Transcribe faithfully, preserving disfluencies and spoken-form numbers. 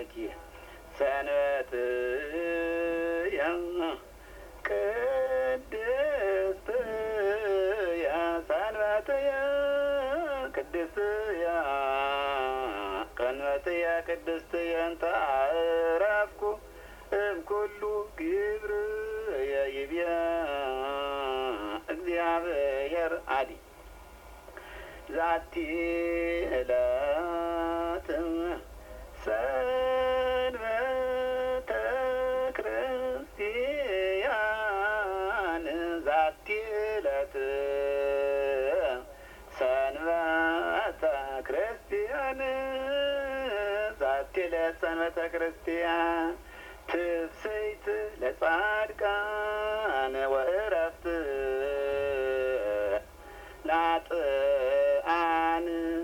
አምላኬ ሰንበት ቅድስት ሰንበት ቅድስት ቀንበት ቅድስት እንተ አረፍኩ እምኩሉ ግብር ይብየ እግዚአብሔር አዲ ዛቲ ዕለት ሰንበተ ክርስቲያን ዛቲ ዕለት ሰንበተ ክርስቲያን ዛቲ ዕለት ሰንበተ ክርስቲያን ትፍስሕት ለጻድቃን ወዕረፍት ለኃጥእ